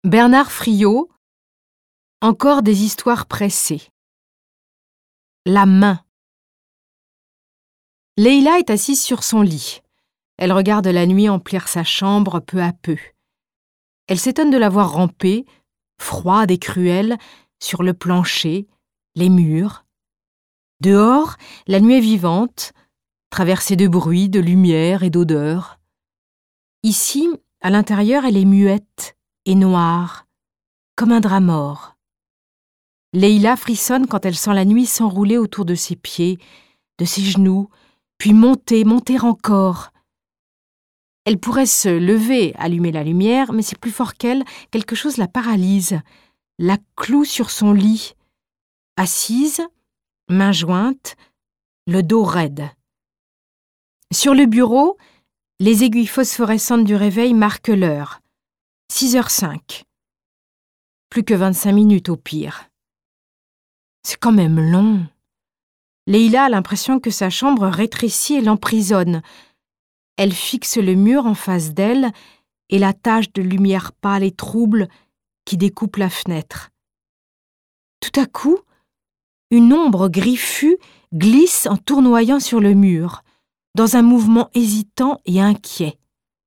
Bernard Friot, encore des histoires pressées. La main. Leïla est assise sur son lit. Elle regarde la nuit emplir sa chambre peu à peu. Elle s'étonne de la voir ramper, froide et cruelle, sur le plancher, les murs. Dehors, la nuit est vivante, traversée de bruits, de lumière et d'odeurs. Ici, à l'intérieur, elle est muette et noire, comme un drap mort. Leïla frissonne quand elle sent la nuit s'enrouler autour de ses pieds, de ses genoux, puis monter encore. Elle pourrait se lever, allumer la lumière, mais c'est plus fort qu'elle, quelque chose la paralyse, la cloue sur son lit, assise, mains jointes, le dos raide. Sur le bureau, les aiguilles phosphorescentes du réveil marquent l'heure. 6h05. Plus que 25 minutes au pire. C'est quand même long. Leïla a l'impression que sa chambre rétrécit et l'emprisonne. Elle fixe le mur en face d'elle et la tache de lumière pâle et trouble qui découpe la fenêtre. Tout à coup, une ombre griffue glisse en tournoyant sur le mur, dans un mouvement hésitant et inquiet.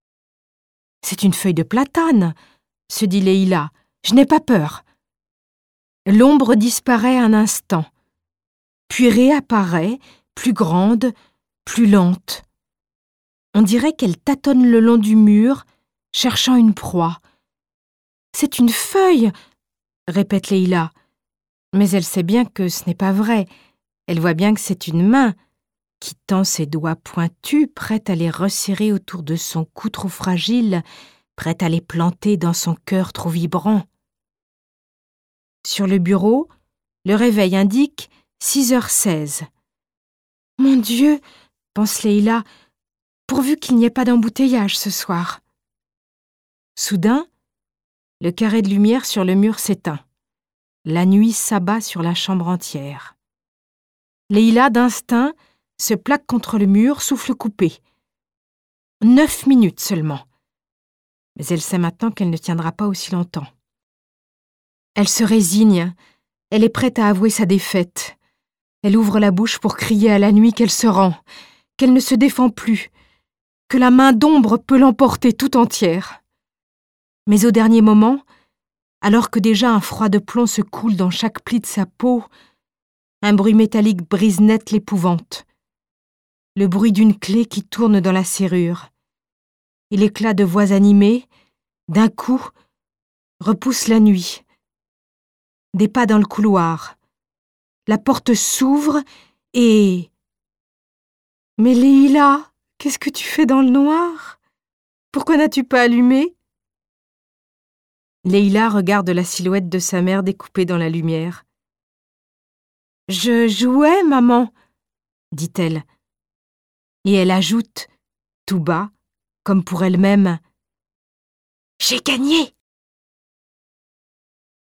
« C'est une feuille de platane !» se dit Leïla. « Je n'ai pas peur. » L'ombre disparaît un instant, puis réapparaît, plus grande, plus lente. On dirait qu'elle tâtonne le long du mur, cherchant une proie. « C'est une feuille !» répète Leïla. Mais elle sait bien que ce n'est pas vrai. Elle voit bien que c'est une main qui tend ses doigts pointus, prête à les resserrer autour de son cou trop fragile, prête à les planter dans son cœur trop vibrant. Sur le bureau, le réveil indique 6h16. « Mon Dieu !» pense Leïla, pourvu qu'il n'y ait pas d'embouteillage ce soir. Soudain, le carré de lumière sur le mur s'éteint. La nuit s'abat sur la chambre entière. Leïla, d'instinct, se plaque contre le mur, souffle coupé. 9 minutes seulement. Mais elle sait maintenant qu'elle ne tiendra pas aussi longtemps. Elle se résigne, elle est prête à avouer sa défaite. Elle ouvre la bouche pour crier à la nuit qu'elle se rend, qu'elle ne se défend plus, que la main d'ombre peut l'emporter tout entière. Mais au dernier moment, alors que déjà un froid de plomb se coule dans chaque pli de sa peau, un bruit métallique brise net l'épouvante. Le bruit d'une clé qui tourne dans la serrure. Et l'éclat de voix animées, d'un coup, repousse la nuit. Des pas dans le couloir. La porte s'ouvre et... « Mais Leïla, qu'est-ce que tu fais dans le noir? Pourquoi n'as-tu pas allumé ?» Leïla regarde la silhouette de sa mère découpée dans la lumière. « Je jouais, maman, » dit-elle. Et elle ajoute, tout bas, comme pour elle-même, « J'ai gagné !»